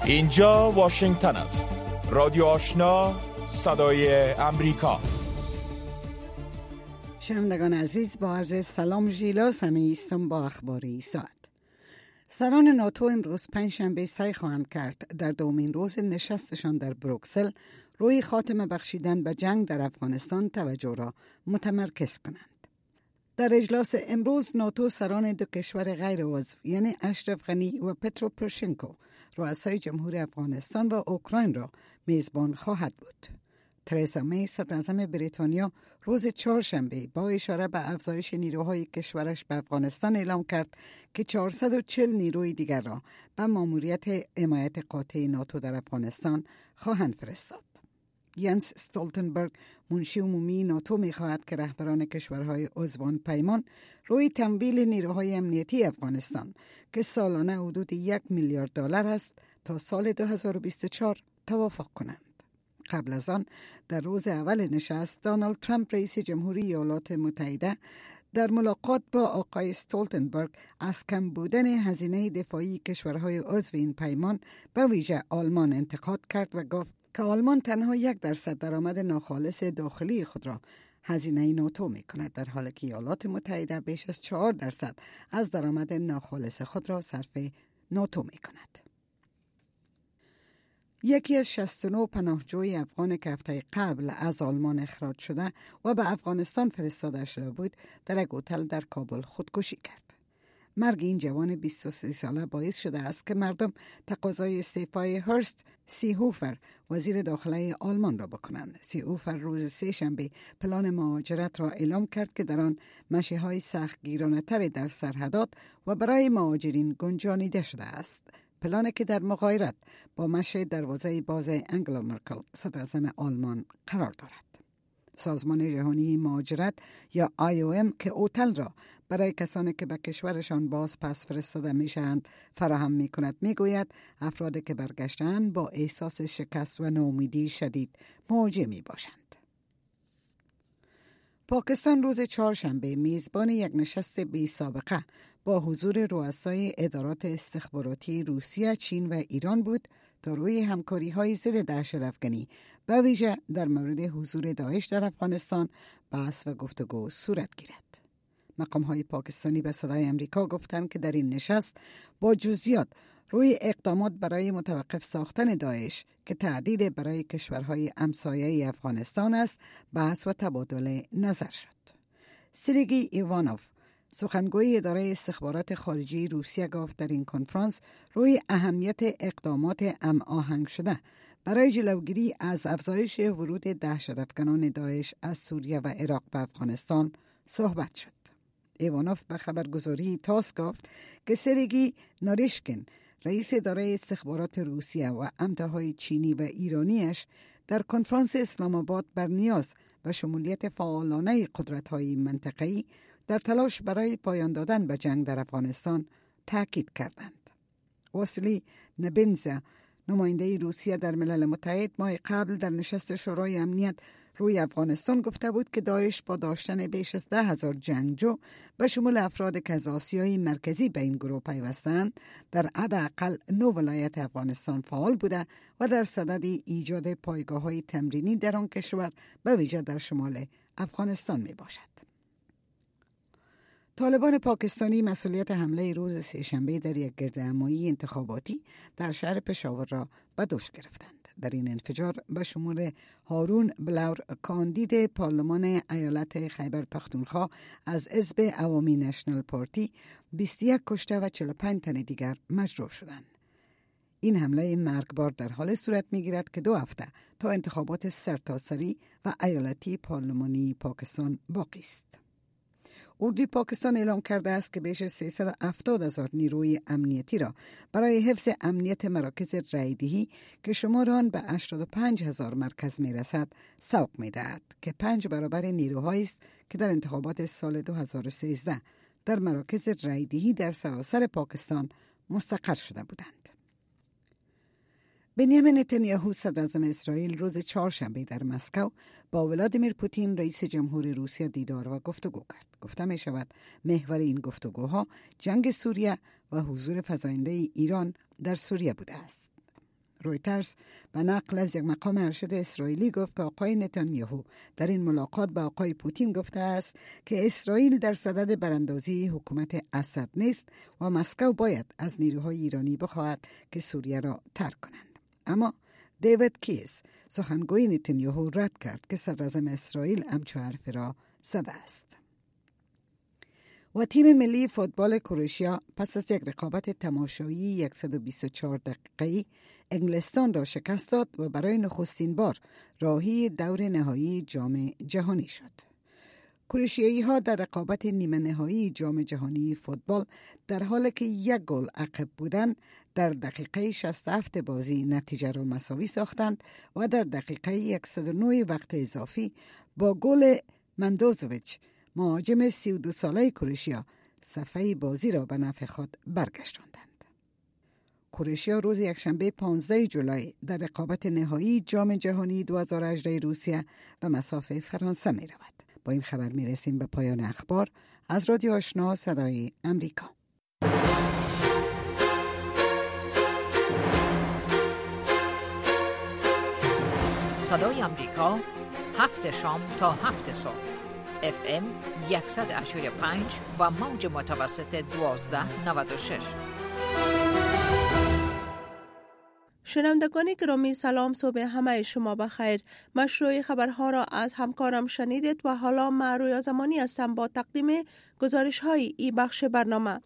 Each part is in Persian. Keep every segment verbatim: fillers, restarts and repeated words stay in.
اینجا واشنگتن است. رادیو آشنا، صدای امریکا. شنوندگان عزیز، با عرض سلام ژیلا سمی استم با اخباری ساعت. سران ناتو امروز پنجشنبه سعی خواهند کرد در دومین روز نشستشان در بروکسل روی خاتمه بخشیدن به جنگ در افغانستان توجه را متمرکز کنند. در اجلاس امروز ناتو سران دو کشور غیر عضو یعنی اشرف غنی و پترو پروشنکو رؤسای جمهوری افغانستان و اوکراین را میزبان خواهد بود. ترزا می صدر اعظم بریتانیا روز چهارشنبه با اشاره به افزایش نیروهای کشورش به افغانستان اعلام کرد که چهارصد و چهل نیروی دیگر را به ماموریت حمایت قاطع ناتو در افغانستان خواهند فرستاد. ینس استولتنبرگ منشی عمومی ناتو می‌خواهد که رهبران کشورهای عضوان پیمان روی تمویل نیروهای امنیتی افغانستان که سالانه حدود یک میلیارد دلار است تا سال دو هزار و بیست و چهار توافق کنند. قبل از آن در روز اول نشست دونالد ترامپ رئیس جمهوری ایالات متحده در ملاقات با آقای استولتنبرگ از کم بودن هزینه دفاعی کشورهای عضو این پیمان به ویژه آلمان انتقاد کرد و گفت که آلمان تنها یک درصد درآمد ناخالص داخلی خود را هزینه ناتو می کند، در حالی که ایالات متحده بیش از چهار درصد از درآمد ناخالص خود را صرف ناتو می کند. یکی از شصت و نه پناهجوی افغان که هفته قبل از آلمان اخراج شده و به افغانستان فرستاده شده بود در یک هتل در کابل خودکشی کرد. مرگ این جوان بیست و سه ساله باعث شده است که مردم تقاضای استعفای هرست سیهوفر وزیر داخله آلمان را بکنند. سیهوفر روز سه شنبه پلان مهاجرت را اعلام کرد که در آن مشی‌های سختگیرانه‌تر در سرحدات و برای مهاجرین گنجانیده شده است. پلانی که در مغایرت با مشی دروازه باز انگلا مرکل صدر اعظم آلمان قرار دارد. سازمان جهانی مهاجرت یا آی او ام که هتل را برای کسانی که به کشورشان باز پس فرستاده میشوند فراهم می کند می گوید افرادی که برگشتند با احساس شکست و ناامیدی شدید مواجه می باشند. پاکستان روز چهارشنبه میزبان یک نشست بی سابقه با حضور رؤسای ادارات استخباراتی روسیه، چین و ایران بود تا روی همکاری‌های ضد دهشت افغانی به ویژه در مورد حضور داعش در افغانستان بحث و گفتگو صورت گیرد. مقام‌های پاکستانی به صدای امریکا گفتند که در این نشست با جزئیات روی اقدامات برای متوقف ساختن داعش که تهدید برای کشورهای همسایه افغانستان است بحث و تبادل نظر شد. سرگئی ایوانوف سخنگوی اداره استخبارات خارجی روسیه گفت در این کنفرانس روی اهمیت اقدامات هماهنگ شده برای جلوگیری از افزایش ورود دهشت‌افکنان داعش از سوریه و عراق به افغانستان صحبت شد. ایوانوف به خبرگزاری تاس گفت که سرگئی ناریشکین رئیس اداره استخبارات روسیه و امتهای چینی و ایرانیش در کنفرانس اسلام آباد بر نیاز و شمولیت فعالانه قدرت‌های منطقه‌ای در تلاش برای پایان دادن به جنگ در افغانستان تاکید کردند. واسیلی نبنزا نماینده روسیه در ملل متحد ماه قبل در نشست شورای امنیت روی افغانستان گفته بود که داعش با داشتن بیش از ده هزار جنگجو به شمول افراد که از آسیای مرکزی به این گروه پیوستند در حداقل نه ولایت افغانستان فعال بوده و در صدد ایجاد پایگاه‌های تمرینی در آن کشور به ویژه در شمال افغانستان می باشد. طالبان پاکستانی مسئولیت حمله روز سه‌شنبه در یک گردهمایی انتخاباتی در شهر پشاور را به دوش گرفتند. در این انفجار به شمول هارون بلور کاندید پارلمان ایالت خیبر پختونخوا از حزب عوامی نشنال پارتی بیست و یک کشته و چهل و پنج تن دیگر مجروح شدند. این حمله مرگبار در حال صورت می‌گیرد که دو هفته تا انتخابات سرتاسری و ایالتی پارلمانی پاکستان باقی است. اردوی پاکستان اعلام کرده است که بیش از سیصد و هفتاد هزار نیروی امنیتی را برای حفظ امنیت مراکز رایدهی که شمار آن به هشتاد و پنج هزار مرکز می رسد سوق می دهد که پنج برابر نیروهایی است که در انتخابات سال دو هزار و سیزده در مراکز رایدهی در سراسر پاکستان مستقر شده بودند. بنیامین نتانیاهو صدراعظم اسرائیل روز چهارشنبه در مسکو با ولادیمیر پوتین رئیس جمهور روسیه دیدار و گفتگو کرد. گفته می شود محور این گفتگوها جنگ سوریه و حضور فزاینده ایران در سوریه بوده است. رویترز به نقل از یک مقام ارشد اسرائیلی گفت که آقای نتانیاهو در این ملاقات با آقای پوتین گفته است که اسرائیل در صدد براندازی حکومت اسد نیست و مسکو باید از نیروهای ایرانی بخواهد که سوریه را ترک کنند. اما دیوید کیس سخنگوی نتانیاهو رد کرد که صدراعظم اسرائیل همچو حرف را زده است. و تیم ملی فوتبال کرواتیا پس از یک رقابت تماشایی صد و بیست و چهار دقیقه‌ای انگلستان را شکست داد و برای نخستین بار راهی دور نهایی جام جهانی شد. کرواتیایی ها در رقابت نیمه نهایی جام جهانی فوتبال در حالی که یک گل عقب بودند در دقیقه شصت و هفت بازی نتیجه را مساوی ساختند و در دقیقه صد و نه وقت اضافی با گل مندوزویچ مهاجم سی و دو ساله کرواتیا صفحه بازی را به نفع خود برگشتاندند. کرواتیا روز یکشنبه پانزده جولای در رقابت نهایی جام جهانی دو هزار و هجده روسیه به مصاف فرانسه می رود. با این خبر می رسیم به پایان اخبار از رادیو آشنا صدای امریکا. صدای امریکا، هفت شام تا هفت صبح، اف ام صد و هشتاد و پنج و موج متوسط دوازده نود و شش. شنوندگان گرامی سلام، صبح همه شما بخیر. مشروع خبرها را از همکارم شنیدید و حالا من رویا زمانی هستم با تقدیم گزارش های ای بخش برنامه.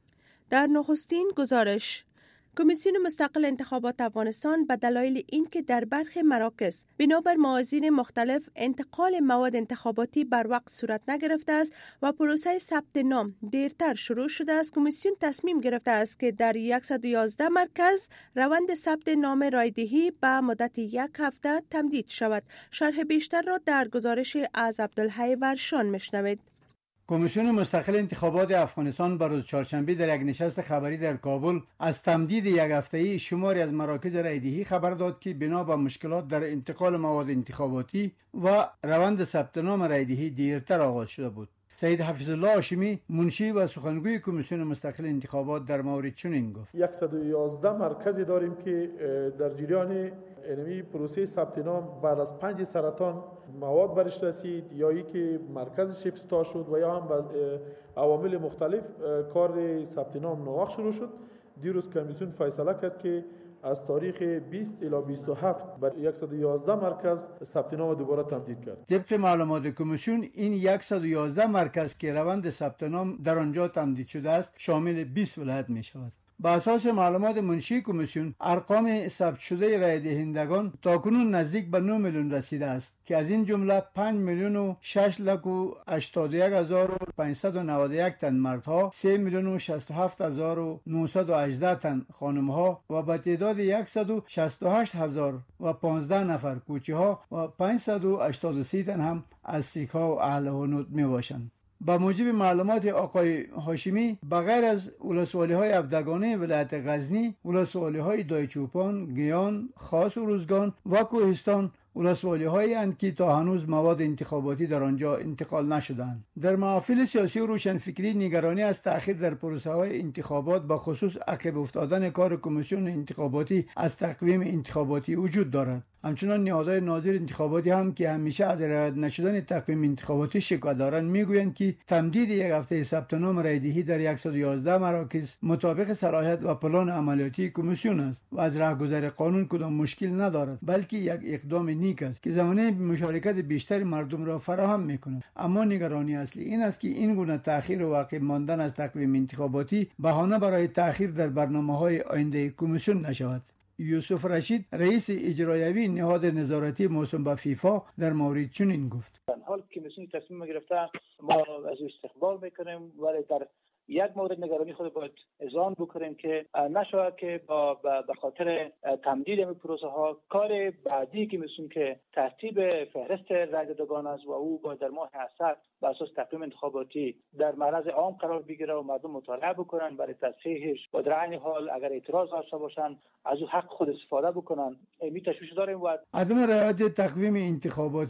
در نخستین گزارش، کمیسیون مستقل انتخابات افغانستان به دلایل اینکه در برخی مراکز بنابر موازین مختلف انتقال مواد انتخاباتی بر وقت صورت نگرفته است و پروسه ثبت نام دیرتر شروع شده است، کمیسیون تصمیم گرفته است که در صد و یازده مرکز روند ثبت نام رایدهی به مدت یک هفته تمدید شود. شرح بیشتر را در گزارش از عبدالحی ورشان میشنوید. کمیسیون مستقل انتخابات افغانستان بروز چهارشنبه در یک نشست خبری در کابل از تمدید یک هفته‌ای شماری از مراکز رایدهی خبر داد که بنا به مشکلات در انتقال مواد انتخاباتی و روند ثبت نام رایدهی دیرتر آغاز شده بود. سید حفیظ الله هاشمی منشی و سخنگوی کمیسیون مستقل انتخابات در مورد چنین گفت: صد و یازده مرکزی داریم که در جریان اینمی پروسه ثبت نام بعد از پنج سرطان مواد برش رسید یا ای که مرکز شفت شد و یا هم از عوامل مختلف کار ثبت نام ناوقت شروع شد. دیروز کمیسیون فیصله کرد که از تاریخ بیست الی بیست و هفت بر صد و یازده مرکز ثبت نام دوباره تمدید کرد. طبق معلومات کمیسیون این صد و یازده مرکز که روند ثبت نام در آنجا تمدید شده است شامل بیست ولایت می شود. با اساس معلومات منشی کمیسیون ارقام ثبت شده رای دهندگان تاکنون نزدیک به نه میلیون رسیده است که از این جمله پنج میلیون و شش لک و هشتاد و یک هزار و پانصد و نود و یک تن مردها، سه میلیون و شصت و هفت هزار و نهصد و هجده تن خانمها و به تعداد صد و شصت و هشت هزار و پانزده نفر کوچه‌ها و پانصد و هشتاد و سه تن هم از سیک‌ها و اهل هنود میباشند. با موجب معلومات آقای هاشمی بغیر از ولسوالی‌های افدگانه ولایت غزنی، ولسوالی‌های دایچوپان، گیان، خاص و روزگان و کوهستان ولسوالی‌هایی اند که تا هنوز مواد انتخاباتی در آنجا انتقال نشدند. در محافل سیاسی و روشنفکری نگرانی از تأخیر در پروسه‌های انتخابات با خصوص عقب افتادن کار کمیسیون انتخاباتی از تقویم انتخاباتی وجود دارد. همچنان نهادهای ناظر انتخاباتی هم که همیشه از رعایت نشدن تقویم انتخاباتی شکایت دارند میگویند که تمدید یک هفته ثبت نام رایدهی در صد و یازده مراکز مطابق صلاحیت و پلان عملیاتی کمیسیون است و از راهگذر قانون کدام مشکل ندارد، بلکه یک اقدام نیک است که زمینه مشارکت بیشتر مردم را فراهم میکند. اما نگرانی اصلی این است که این گونه تأخیر و عقب ماندن از تقویم انتخاباتی بهانه برای تأخیر در برنامه‌های آینده کمیسیون نشود. یوسف رشید رئیس اجرایی نهاد نظارتی موسوم به فیفا در مورد چنین گفت: حال کمیسیون تصمیم گرفته ما از استقبال میکنیم، ولی در یک مورد نگرانی خود باید اذعان بکنیم که نشود که با به خاطر تمدید این پروسه ها کار بعدی که میسون که ترتیب فهرست رایدهندگان است و او باید در ماه اسد بر اساس تقویم انتخاباتی در معرض عام قرار بگیره و مردم مطالعه بکنن برای تصحیحش و در عین حال اگر اعتراض داشته باشن از او حق خود استفاده بکنن. می تشویش داریم و عدم رعایت تقویم انتخاباتی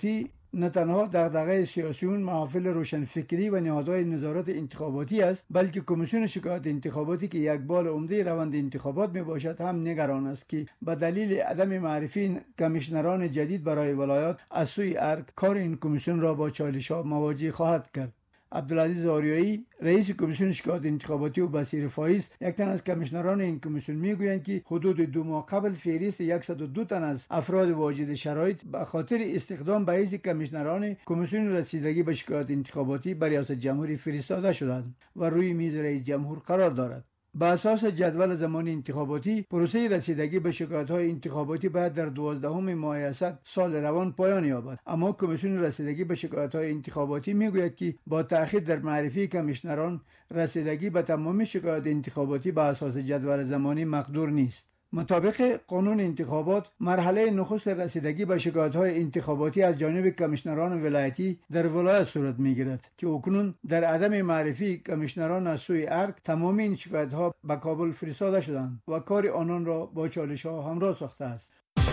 نه تنها دغدغه سیاسیون، محافل روشنفکری و نهادهای نظارت انتخاباتی است، بلکه کمیسیون شکایات انتخاباتی که یک بال عمده روند انتخابات می باشد هم نگران است که به دلیل عدم معرفی کمیشنران جدید برای ولایات از سوی ارگ کار این کمیسیون را با چالش‌ها مواجه خواهد کرد. عبدالعزیز آریایی رئیس کمیسیون شکایات انتخاباتی و بصیر فایز یک تن از کمیشنران این کمیسیون میگویند که حدود دو ماه قبل فهرست صد و دو تن از افراد واجد شرایط به خاطر استخدام به حیث کمیشنران کمیسیون رسیدگی به شکایات انتخاباتی بر ریاست جمهوری فرستاده شدند و روی میز رئیس جمهور قرار دارد. به اساس جدول زمانی انتخاباتی، پروسه رسیدگی به شکایت‌های انتخاباتی باید در دوازدهم ماه اسد سال روان پایان یابد، اما کمیسیون رسیدگی به شکایت‌های انتخاباتی میگوید که با تأخیر در معرفی کمیشنران، رسیدگی به تمام شکایات انتخاباتی به اساس جدول زمانی مقدور نیست. مطابق قانون انتخابات، مرحله نخست رسیدگی به شکایت‌های انتخاباتی از جانب کمیشنران ولایتی در ولایت صورت می‌گیرد که اکنون در عدم معرفی کمیشنران از سوی ارگ تمام این شکایت‌ها به کابل فرستاده شدند و کار آنان را با چالش‌ها همراه ساخته است.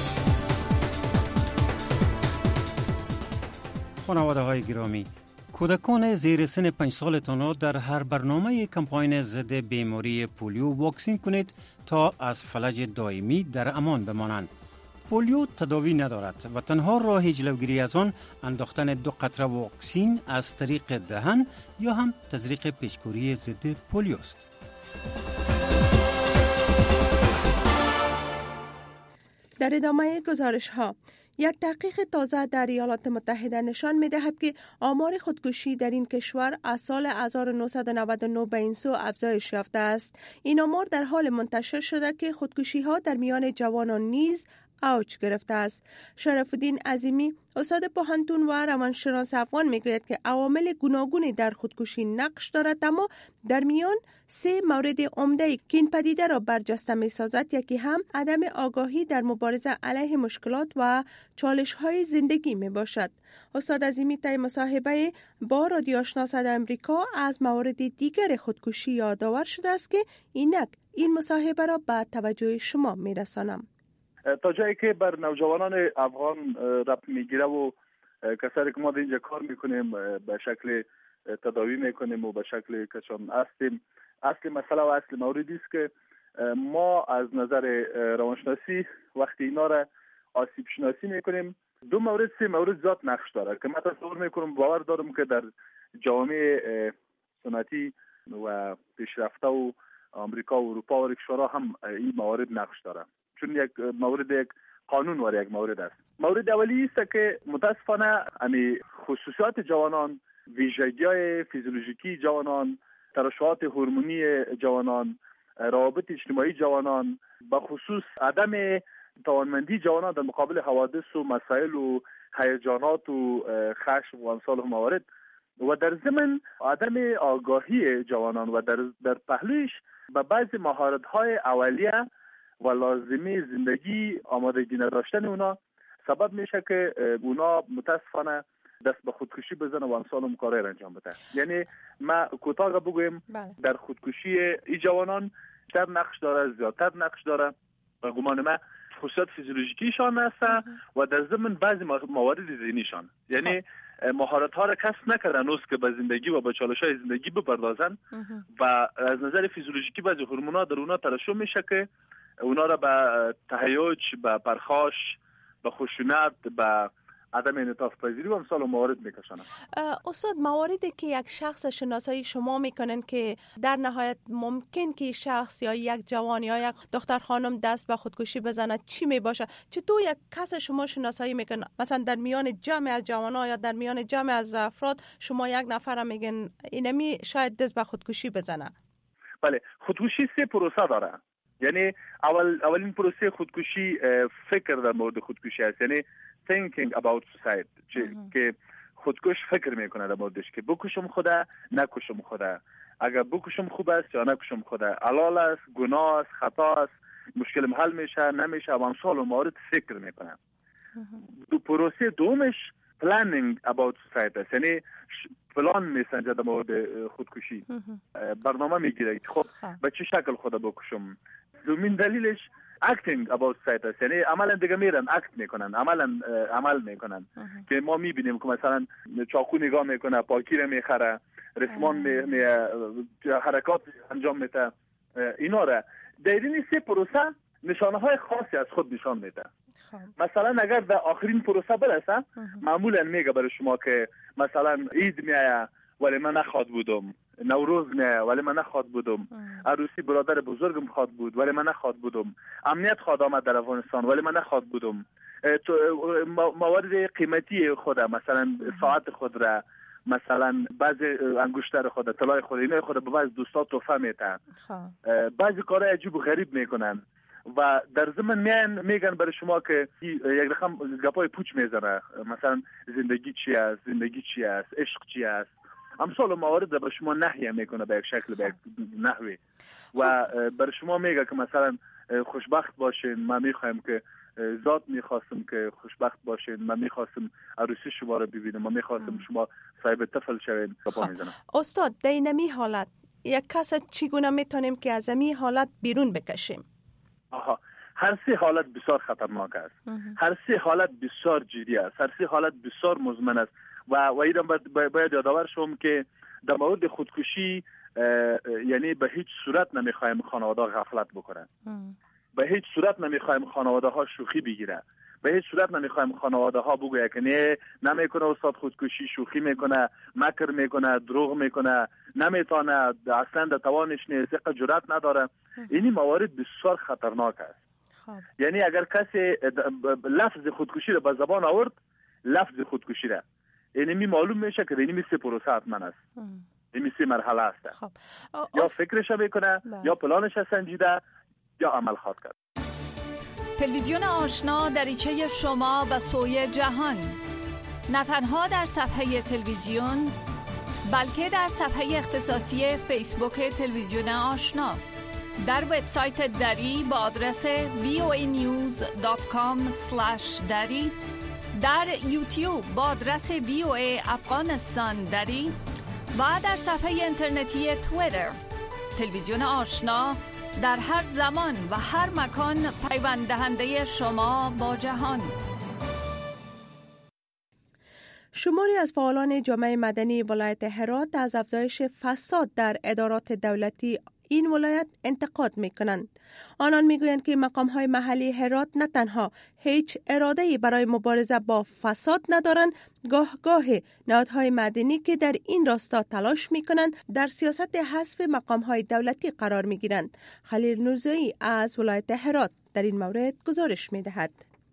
خانواده‌های گرامی، کودکان زیر سن پنج سالتان را در هر برنامه کمپاین ضد بیماری پولیو واکسین کنید تا از فلج دائمی در امان بمانند. پولیو تداوی ندارد و تنها راه جلوگیری از آن انداختن دو قطره واکسین از طریق دهن یا هم تزریق پیشگیری ضد پولیو است. در ادامه گزارش ها، یک تحقیق تازه در ایالات متحده نشان می دهد که آمار خودکشی در این کشور از سال هزار و نهصد و نود و نه به این سو افزایش یافته است. این آمار در حال منتشر شده که خودکشی ها در میان جوانان نیز اوج گرفته است. شرف الدین عظیمی، استاد پوهنتون و روانشناس افغان میگوید که عوامل گوناگونی در خودکشی نقش دارد، اما در میان سه مورد عمده که این پدیده را برجسته می‌سازد، یکی هم عدم آگاهی در مبارزه علیه مشکلات و چالش‌های زندگی میباشد. استاد عظیمی طی مصاحبه با رادیو آشنا صدای آمریکا از موارد دیگر خودکشی یادآور شده است که اینک این مصاحبه را به توجه شما میرسانم. تا جایی که بر نوجوانان افغان ربط میگیره و کسایی که ما در اینجا کار میکنیم به شکل تداوی میکنیم و به شکل کشان هستیم، اصل مسئله و اصل موردی است که ما از نظر روانشناسی وقتی اینا را آسیب شناسی میکنیم، دو مورد سه مورد ذات نقش داره که من تصور میکنم باور دارم که در جامعه سنتی و پیشرفته و آمریکا و اروپا و کشورها هم این موارد نقش داره، چون یک مورد یک قانون و یک مورد است. مورد اولی است که متاسفانه امی خصوصیات جوانان، ویژگی‌های فیزیولوژیکی جوانان، ترشحات هورمونی جوانان، روابط اجتماعی جوانان، به خصوص عدم توانمندی جوانان در مقابل حوادث و مسائل و هیجانات و خشم و امثال موارد و در ضمن عدم آگاهی جوانان و در در پهلوش به بعضی مهارت‌های اولیه و لازمی زندگی آمادگی نداشتن اونا سبب میشه که اونا متاسفانه دست به خودکشی بزنه و امثال کارهای را انجام بده. یعنی ما کوتاه بگویم بله. در خودکشی این جوانان بیشتر نقش داره، زیادتر نقش داره و گمان ما خصوصیات فیزیولوژیکیشان هست و در ضمن بعضی موارد ذهنیشان، یعنی مهارت ها را کسب نکردن هنوز که به زندگی و به چالش های زندگی بپردازن و از نظر فیزیولوژیکی بعضی هورمونا در اونا ترشح میشه که اونا را به تهیج، به پرخاش، به خشونت، به عدم انعطاف پذیری و امثال موارد میکشن. استاد، مواردی که یک شخص شناسایی شما میکنن که در نهایت ممکن که شخص یا یک جوان یا یک دختر خانم دست به خودکشی بزنه چی میباشه؟ چطور یک کس شما شناسایی میکنه؟ مثلا در میان جمع از جوانان یا در میان جمع از افراد شما یک نفر میگن اینمی شاید دست به خودکشی بزنه؟ بله، خودکشی سه پروسه داره. یعنی اول اولین پروسه خودکشی فکر در مورد خودکشی است، یعنی thinking about suicide، که خودکش فکر میکنه در موردش که بکشم خدا نکشم خدا، اگر بکشم خوب است یا نکشم خدا، حلال است، گناه است، خطا است، مشکلم حل میشه نمیشه و امثال موارد فکر میکنه. دو پروسه دومش planning about suicide است، یعنی پلان میسنجه در مورد خودکشی، برنامه میگیره که خب به چه شکل خدا بکشم. دومین دلیلش acting about status، یعنی عملا دیگه میرن اکت میکنن، عملا عمل میکنن که ما میبینیم که مثلا چاقو نگاه میکنه، پاکی رو میخره، رسمان می, می حرکات انجام میده. اینا را در این سه پروسه نشانه های خاصی از خود نشان میده. مثلا اگر در آخرین پروسه برسه معمولا میگه برای شما که مثلا عید میایه ولی من نخواد بودم، نوروز میایه ولی من نخواد بودم، عروسی برادر بزرگم خواد بود ولی من نخواد بودم، امنیت خواد آمد در افغانستان ولی من نخواد بودم، موارد قیمتی خود مثلا ساعت خود را، مثلا بعضی انگشتر خود، طلای خود، اینا خود به بعض دوستا تحفه میتن، بعضی کارهای عجیب و غریب میکنن و در ضمن میان میگن برای شما که یک رقم گپای پوچ میزنه، مثلا زندگی چی است، زندگی چی است، عشق چی است، امثال موارد برای شما نهیه میکنه به یک شکل، به یک نحوی و برای شما میگه که مثلا خوشبخت باشین، من میخوایم که ذات میخواستم که خوشبخت باشین، من میخواستم عروسی شما رو ببینم، من میخواستم شما صاحب طفل شوین. استاد در اینمی حالت یک کس چگونه میتونیم که از این حالت بیرون بکشیم؟ آها، هر سه حالت بسیار خطرناک است، هر سه حالت بسیار جدی است، هر سه حالت بسیار مزمن است و و ایران باید یادآور شوم که در مورد خودکشی یعنی به هیچ صورت نمیخوایم خانواده غفلت بکنن، به هیچ صورت نمیخوایم خانواده ها شوخی بگیره، به هیچ صورت نمیخوایم خانواده ها بگویه که نه نمیکنه استاد خودکشی، شوخی میکنه، مکر میکنه، دروغ میکنه، نمیتونه، اصلا در توانش نیست، جرأت نداره. اینی موارد بسیار خطرناک است. خب. یعنی اگر کسی لفظ خودکشی رو به زبان آورد، لفظ خودکشی را، یعنی می معلوم میشه که اینی سه پروسه حتما است، اینی سه مرحله است. خب. یا فکرش میکنه، یا پلانش سنجیده، یا عمل خواهد کرد. تلویزیون آشنا دریچه شما به سوی جهان، نه تنها در صفحه تلویزیون بلکه در صفحه اختصاصی فیسبوک تلویزیون آشنا، در وبسایت دری با آدرس وی او ای نیوز دات کام اسلش دری، در یوتیوب با آدرس وی او ای افغانستان دری و در صفحه اینترنتی توییتر. تلویزیون آشنا در هر زمان و هر مکان پیوند دهنده شما با جهان. شماری از فعالان جامعه مدنی ولایت هرات از افزایش فساد در ادارات دولتی این ولایت انتقاد می کنند. آنان می گویند که مقام های محلی هرات نه تنها هیچ اراده‌ای برای مبارزه با فساد ندارند، گاه گاه نهادهای مدنی که در این راستا تلاش می کنند در سیاست حذف مقام های دولتی قرار می گیرند. خلیل نورزایی از ولایت هرات در این مورد گزارش می دهد.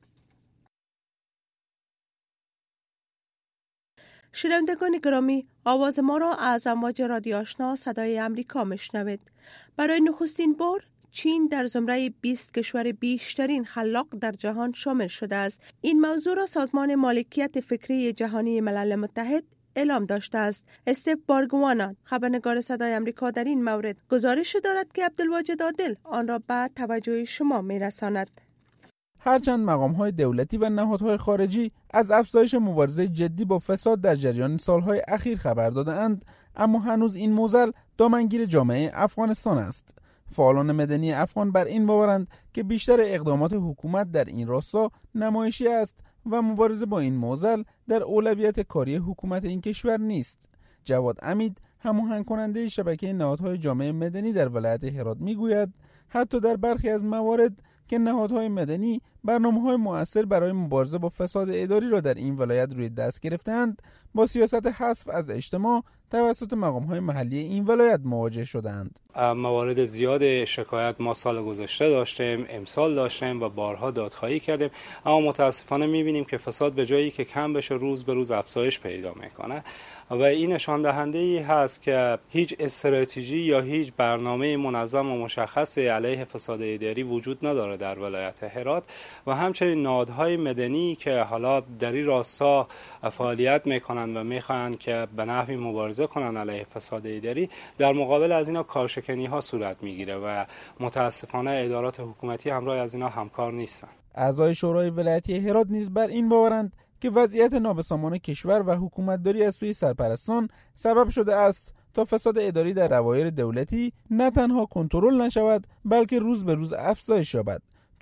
شنوندگان گرامی، آواز ما را از امواج رادیو آشنا صدای امریکا میشنوید. برای نخستین بار چین در زمره بیست کشور بیشترین خلاق در جهان شامل شده است. این موضوع را سازمان مالکیت فکری جهانی ملل متحد اعلام داشته است. استیو بارگوانا، خبرنگار صدای امریکا، در این مورد گزارش دارد که عبدالواجد عادل آن را به توجه شما میرساند. هرچند مقام‌های دولتی و نهادهای خارجی از افزایش مبارزه جدی با فساد در جریان سالهای اخیر خبر داده‌اند، اما هنوز این موزل دامنگیر جامعه افغانستان است. فعالان مدنی افغان بر این باورند که بیشتر اقدامات حکومت در این راستا نمایشی است و مبارزه با این موزل در اولویت کاری حکومت این کشور نیست. جواد امید، هماهنگ کننده شبکه نهادهای جامعه مدنی در ولایت هرات، میگوید حتی در برخی از موارد که نهادهای مدنی برنامه‌های مؤثر برای مبارزه با فساد اداری را در این ولایت روی دست گرفتند، با سیاست حذف از اجتماع توسط مقام‌های محلی این ولایت مواجه شدند. موارد زیاد شکایت ما سال گذشته داشتیم، امسال داشتیم و بارها دادخواهی کردیم، اما متاسفانه می‌بینیم که فساد به جایی که کم بشه روز به روز افزایش پیدا می‌کنه و این نشان دهنده ای هست که هیچ استراتژی یا هیچ برنامه منظم و مشخصی علیه فساد اداری وجود نداره در ولایت هرات و همچنین نهادهای مدنی که حالا در این راستا فعالیت میکنن و میخوان که به نحوی مبارزه کنن علیه فساد اداری، در مقابل از اینا کارشکنی ها صورت میگیره و متاسفانه ادارات حکومتی همراه از اینا همکار نیستن. اعضای شورای ولایتی هرات نیز بر این باورند که وضعیت نابسامان کشور و حکومتداری از سوی سرپرستان سبب شده است تا فساد اداری در دوایر دولتی نه تنها کنترل نشود بلکه روز به روز افزایش یابد.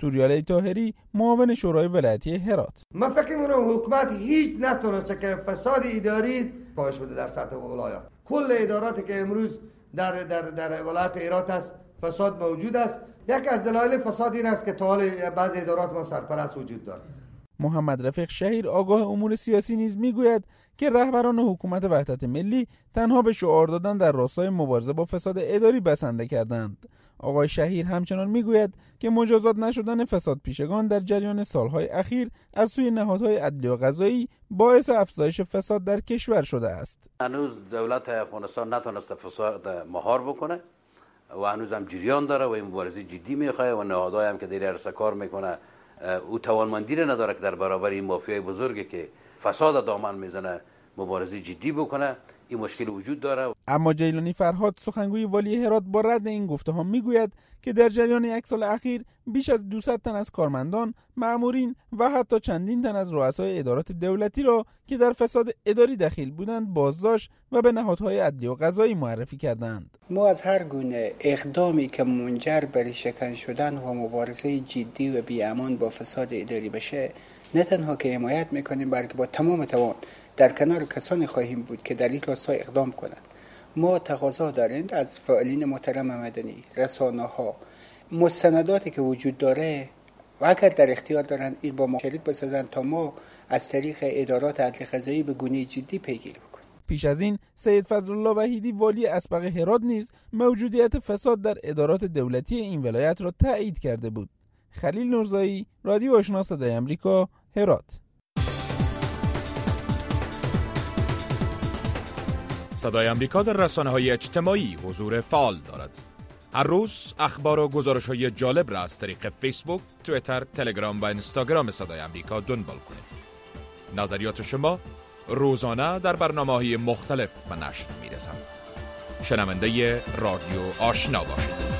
توریالی طاهری معاون شورای ولایتی هرات: من فکر می‌کنم حکومت هیچ نتونسته که فساد اداری کاهش بده در سطح ولایات. کل اداراتی که امروز در در در ولایت هرات است فساد موجود است. یک از دلایل فساد این است که تا حال بعضی ادارات ما سرپرست وجود دارد. محمد رفیق شهیر آگاه امور سیاسی نیز میگوید که رهبران حکومت وحدت ملی تنها به شعار دادن در راستای مبارزه با فساد اداری بسنده کردند. آقای شهیر همچنان میگوید که مجازات نشدن فساد پیشگان در جریان سالهای اخیر از سوی نهادهای عدلی و قضایی باعث افزایش فساد در کشور شده است. هنوز دولت افغانستان نتونسته فساد مهار بکنه و هنوز هم جریان داره و این مبارزه جدی میخواد و نهادهای هم که در عرصه کار میکنه او توانمندی را نداره که در برابر این مافیای بزرگی که فساد دامن میزنه مبارزه جدی بکنه. این مشکل وجود داره. اما جیلانی فرهاد سخنگوی والی هرات با رد این گفته ها میگوید که در جریان یک سال اخیر بیش از دویست تن از کارمندان، مأمورین و حتی چندین تن از رؤسای ادارات دولتی را که در فساد اداری دخیل بودند بازداشت و به نهادهای عدلی و قضایی معرفی کردند. ما از هر گونه اقدامی که منجر به ریشه‌کن شدن و مبارزه جدی و بی‌امان با فساد اداری بشه نه تنها که حمایت میکنیم بلکه با تمام توان در کنار کسانی خواهیم بود که در این راستا اقدام کنند. ما تقاضا داریم از فعالین محترم مدنی، رسانه‌ها، مستنداتی که وجود داره و اگر در اختیار دارند این با ما شریک بسازند تا ما از طریق ادارات عدل قضایی به گونه جدی پیگیری بکنیم. پیش از این سید فضلالله وحیدی والی اسبق هرات نیز موجودیت فساد در ادارات دولتی این ولایت را تایید کرده بود. خلیل نورزایی، رادیو آشنا صدای آمریکا، هرات. صدای آمریکا در رسانه‌های اجتماعی حضور فعال دارد. هر روز اخبار و گزارش‌های جالب را از طریق فیسبوک، توییتر، تلگرام و اینستاگرام صدای آمریکا دنبال کنید. نظریات شما روزانه در برنامه‌های مختلف به نشر می‌رسند. شنونده رادیو آشنا باشید.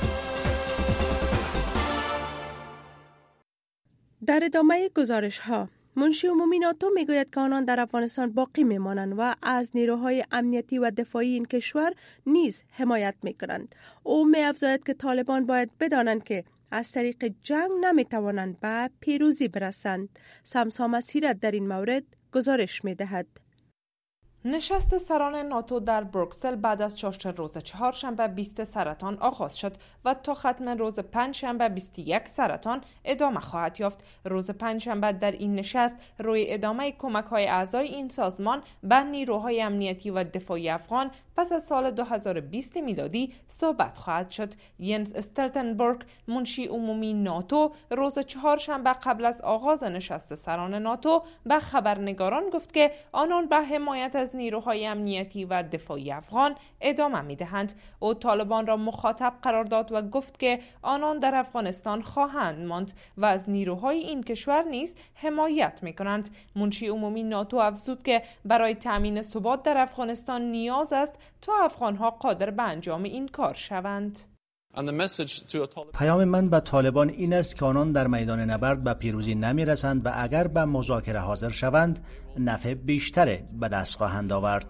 در ادامه گزارش‌ها منشی عمومی ناتو میگوید که آنان در افغانستان باقی میمانند و از نیروهای امنیتی و دفاعی این کشور نیز حمایت میکنند. او می‌افزاید که طالبان باید بدانند که از طریق جنگ نمیتوانند به پیروزی برسند. سمسام سیرت در این مورد گزارش میدهد. نشست سران ناتو در بروکسل بعد از چاشت روز چهارشنبه بیست سرطان آغاز شد و تا ختم روز پنجشنبه بیست و یک سرطان ادامه خواهد یافت. روز پنجشنبه در این نشست روی ادامه کمک‌های اعضای این سازمان به نیروهای امنیتی و دفاعی افغان پس از سال دو هزار و بیست میلادی صحبت خواهد شد. ینس استلتنبرگ، منشی عمومی ناتو، روز چهارشنبه قبل از آغاز نشست سران ناتو به خبرنگاران گفت که آنان به حمایت از نیروهای امنیتی و دفاعی افغان ادامه می‌دهند. او طالبان را مخاطب قرار داد و گفت که آنان در افغانستان خواهند ماند و از نیروهای این کشور نیز حمایت می‌کنند. منشی عمومی ناتو افزود که برای تأمین ثبات در افغانستان نیاز است تا افغان‌ها قادر به انجام این کار شوند. پیام من به طالبان این است که آنان در میدان نبرد به پیروزی نمی رسند و اگر به مذاکره حاضر شوند نفع بیشتری به دست خواهند آورد.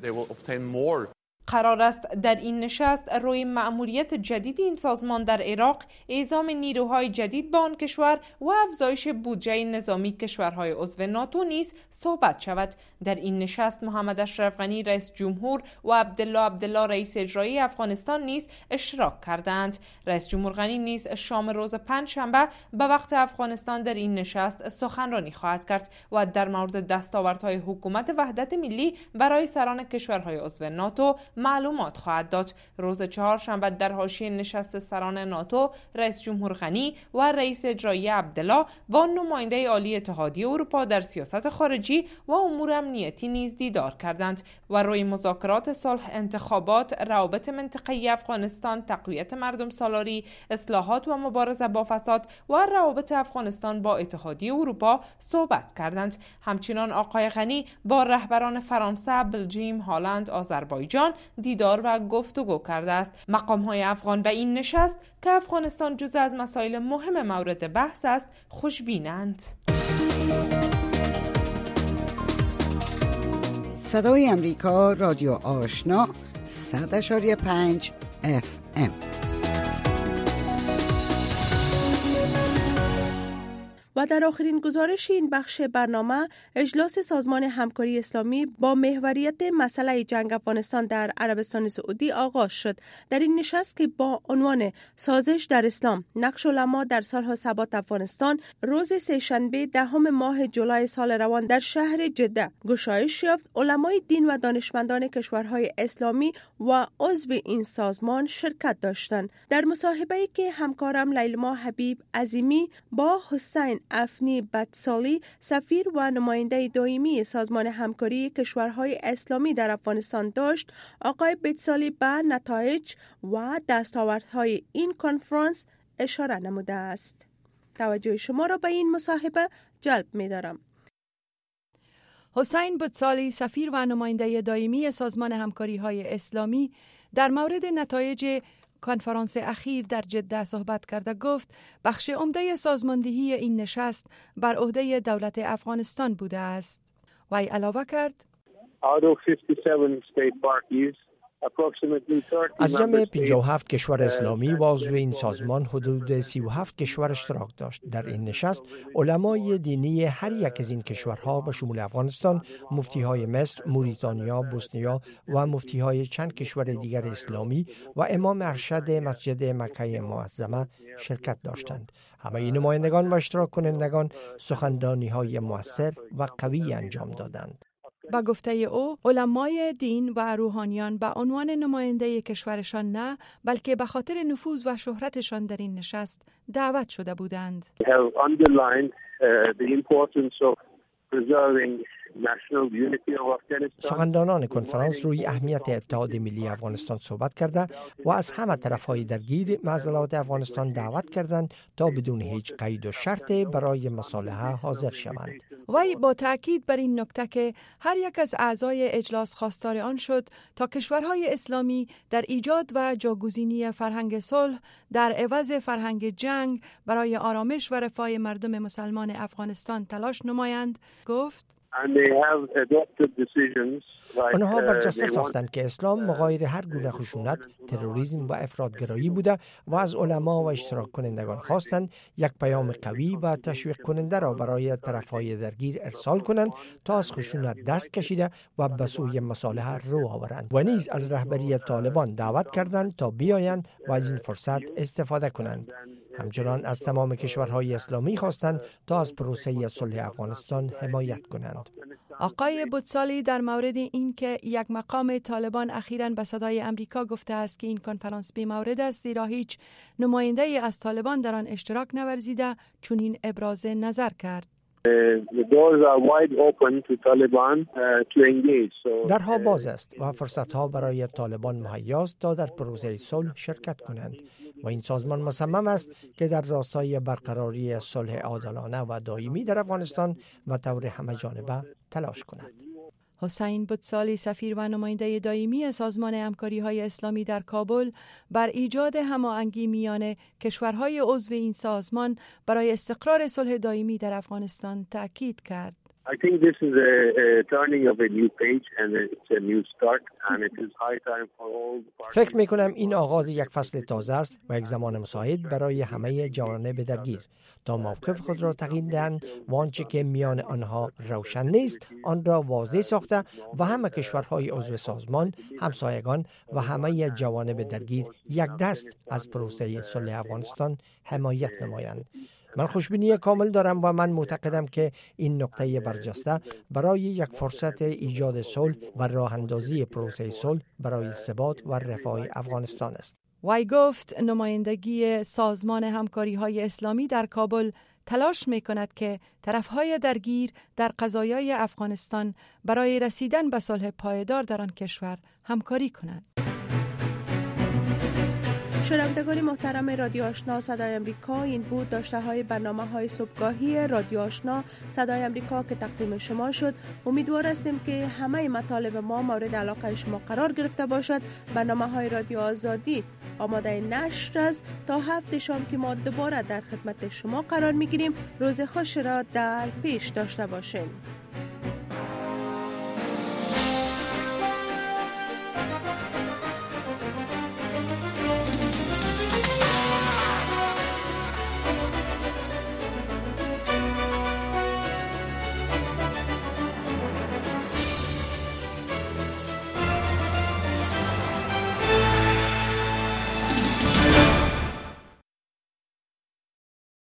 قرار است در این نشست روی مأموریت جدید این سازمان در عراق، اعزام نیروهای جدید به آن کشور و افزایش بودجه نظامی کشورهای عضو ناتو نیز صحبت شود. در این نشست محمد اشرف غنی رئیس جمهور و عبدالله عبدالله رئیس اجرایی افغانستان نیز اشتراک کردند. رئیس جمهور غنی نیز شام روز پنجشنبه به وقت افغانستان در این نشست سخنرانی خواهد کرد و در مورد دستاوردهای حکومت وحدت ملی برای سران کشورهای عضو ناتو معلومات خواهد داد. روز چهارشنبه در حاشیه نشست سران ناتو رئیس جمهور غنی و رئیس اجرایی عبدالله با نماینده عالی اتحادیه اروپا در سیاست خارجی و امور امنیتی نیز دیدار کردند و روی مذاکرات صلح، انتخابات، روابط منطقه‌ای افغانستان، تقویت مردم سالاری، اصلاحات و مبارزه با فساد و روابط افغانستان با اتحادیه اروپا صحبت کردند. همچنین آقای غنی با رهبران فرانسه، بلژیم، هلند، آذربایجان دیدار و گفتگو کرده است. مقام‌های افغان به این نشست که افغانستان جزء از مسائل مهم مورد بحث است خوشبینند. صدای امریکا، رادیو آشنا، صد اشاری پنج اف ام. و در آخرین گزارش این بخش برنامه، اجلاس سازمان همکاری اسلامی با محوریت مسئله جنگ افغانستان در عربستان سعودی آغاز شد. در این نشست که با عنوان سازش در اسلام، نقش علما در صلح و ثبات افغانستان، روز سه‌شنبه دهم ماه جولای سال روان در شهر جده گشایش یافت، علمای دین و دانشمندان کشورهای اسلامی و عضو این سازمان شرکت داشتند. در مصاحبه‌ای که همکارم لیلما حبیب عظیمی با حسین افنی بتسالی، سفیر و نماینده دائمی سازمان همکاری کشورهای اسلامی در افغانستان داشت، آقای بتسالی به نتایج و دستاوردهای این کنفرانس اشاره نموده است. توجه شما را به این مصاحبه جلب می دارم. حسین بتسالی، سفیر و نماینده دائمی سازمان همکاری‌های اسلامی، در مورد نتایج کنفرانس اخیر در جده صحبت کرده گفت بخش عمده سازماندهی این نشست بر عهده دولت افغانستان بوده است. وی علاوه کرد: از جمع پنجاه و هفت کشور اسلامی و عضو این سازمان حدود سی و هفت کشور اشتراک داشت. در این نشست علمای دینی هر یک از این کشورها به شمول افغانستان، مفتیهای مصر، موریتانیا، بوسنیا و مفتیهای چند کشور دیگر اسلامی و امام ارشد مسجد مکه معظمه شرکت داشتند. همه این نمایندگان و اشتراک کنندگان سخنرانی‌های مؤثر و قوی انجام دادند. با گفته او، علمای دین و روحانیان به عنوان نماینده کشورشان نه، بلکه به خاطر نفوذ و شهرتشان در این نشست دعوت شده بودند. سخنرانان کنفرانس روی اهمیت اتحاد ملی افغانستان صحبت کرده و از همه طرفهای درگیر معضلات افغانستان دعوت کردند تا بدون هیچ قید و شرط برای مصالحه حاضر شوند. وی با تأکید بر این نکته که هر یک از اعضای اجلاس خواستار آن شد تا کشورهای اسلامی در ایجاد و جاگزینی فرهنگ صلح در عوض فرهنگ جنگ برای آرامش و رفاه مردم مسلمان افغانستان تلاش نمایند، گفت: آنها برجسته ساختند که اسلام مغایر هر گونه خشونت، تروریسم و افراطگرایی بوده و از علما و اشتراک کنندگان خواستند یک پیام قوی و تشویق کننده را برای طرفهای درگیر ارسال کنند تا از خشونت دست کشیده و به سوی مصالحه رو آورند. و نیز از رهبری طالبان دعوت کردند تا بیایند و از این فرصت استفاده کنند. همچنان از تمام کشورهای اسلامی خواستند تا از پروسه صلح افغانستان حمایت کنند. آقای بتسالی در مورد این که یک مقام طالبان اخیراً به صدای امریکا گفته است که این کنفرانس بی مورد است زیرا هیچ نماینده ای از طالبان در آن اشتراک نورزیده، چنین ابراز نظر کرد: درها باز است و فرصتها برای طالبان مهیاست تا در پروسه صلح شرکت کنند و این سازمان مصمم است که در راستای برقراری صلح عادلانه و دائمی در افغانستان و طور همه جانبه تلاش کند. حسین بتسالی، سفیر و نماینده دائمی سازمان همکاری‌های اسلامی در کابل، بر ایجاد هماهنگی میان کشورهای عضو این سازمان برای استقرار صلح دائمی در افغانستان تأکید کرد. I think this is a, a turning of a new page and it's a new start and it is high time for all. فکر می کنم این آغاز یک فصل تازه است و یک زمان مساعد برای همه جوانب درگیر تا موقف خود را تغییر دهند و آنچه که میان آنها روشن نیست آن را واضح ساخته و همه کشورهای عضو سازمان، همسایگان و همه جوانب درگیر یک دست از پروسه صلح افغانستان حمایت نمایند. من خوشبینی کامل دارم و من معتقدم که این نکته برجسته برای یک فرصت ایجاد صلح و راه اندازی پروسه صلح برای ثبات و رفاه افغانستان است. وی گفت نمایندگی سازمان همکاری‌های اسلامی در کابل تلاش می‌کند که طرف‌های درگیر در قضایای افغانستان برای رسیدن به صلح پایدار در آن کشور همکاری کنند. شنوندگان محترم رادیو آشنا صدای امریکا، این بود داشته های برنامه های صبحگاهی رادیو آشنا صدای امریکا که تقدیم شما شد. امیدوار هستیم که همه مطالب ما مورد علاقه شما قرار گرفته باشد. برنامه های رادیو آزادی آماده نشر است. تا هفته شام که ما دوباره در خدمت شما قرار می گیریم. روز خوش را در پیش داشته باشین.